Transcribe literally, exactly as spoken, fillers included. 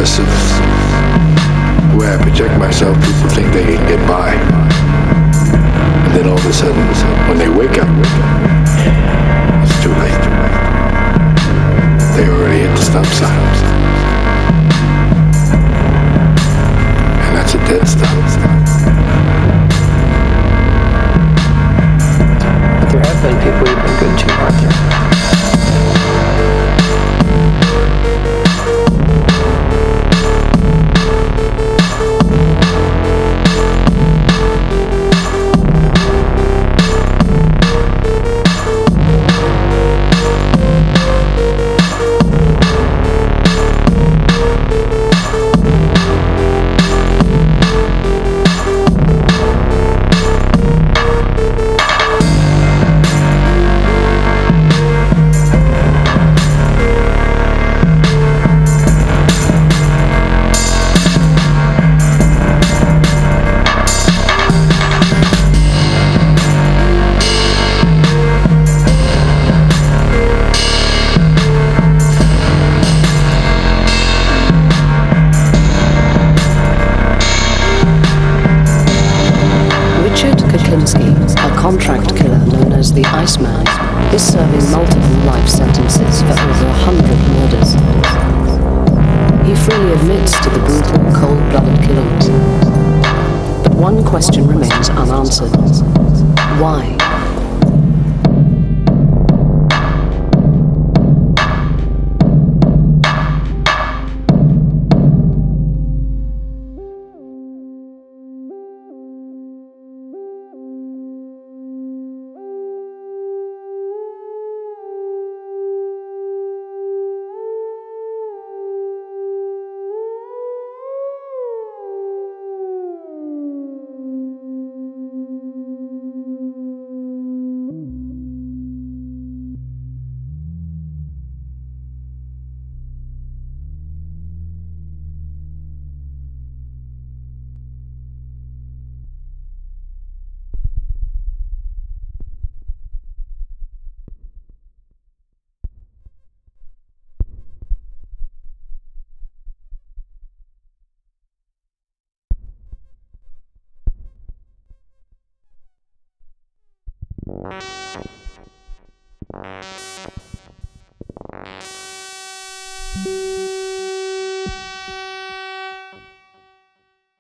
of the way I project myself, people think they can get by. And then all of a sudden, when they wake up, it's too late. They already hit the stop sign. And that's a dead stop. But there have been people you've been good to, aren't there? A contract killer known as the Iceman is serving multiple life sentences for over a hundred murders. He freely admits to the brutal, cold-blooded killings. But one question remains unanswered. Why? Thank you.